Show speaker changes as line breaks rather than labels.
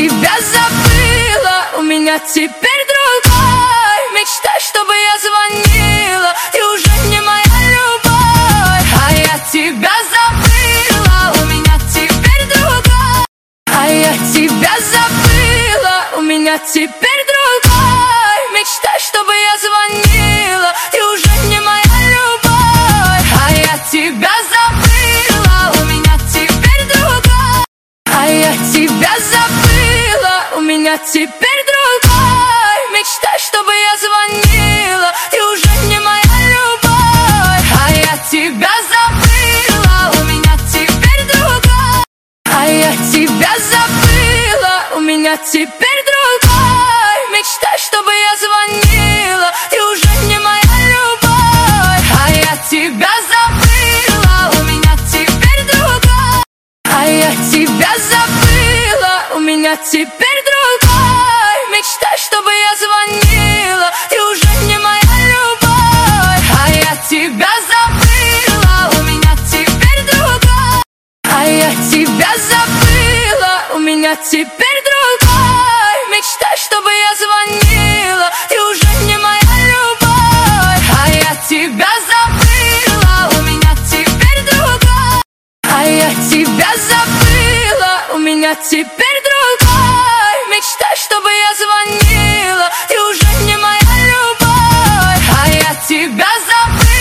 тебя забыла, у меня теперь другой. Мечтай, чтобы я звонила, ты уже не моя любовь. А я тебя забыла, у меня теперь другой. А я тебя забыла, у меня теперь другой. Мечтай, чтобы я звонила, ты уже не моя любовь. А я тебя забыла, у меня теперь другой. А я тебя забыла, у меня теперь другой. Мечтай, чтобы я звонила, ты уже не моя любовь. А я тебя забыла, у меня теперь другой. А я тебя забыла, у меня теперь другой. Мечтай, чтобы я звонила, ты уже не моя любовь. А я тебя забыла, у меня теперь другой. А я тебя забыла, у меня теперь другой. Мечтай, чтобы я звонила, ты уже не моя любовь. А я тебя забыла, у меня теперь другой. А я тебя забыла, у меня теперь другой. Мечтай, чтобы я звонила, ты уже не моя любовь. А я тебя забыла, у меня теперь другой. А я тебя забыла, у меня теперь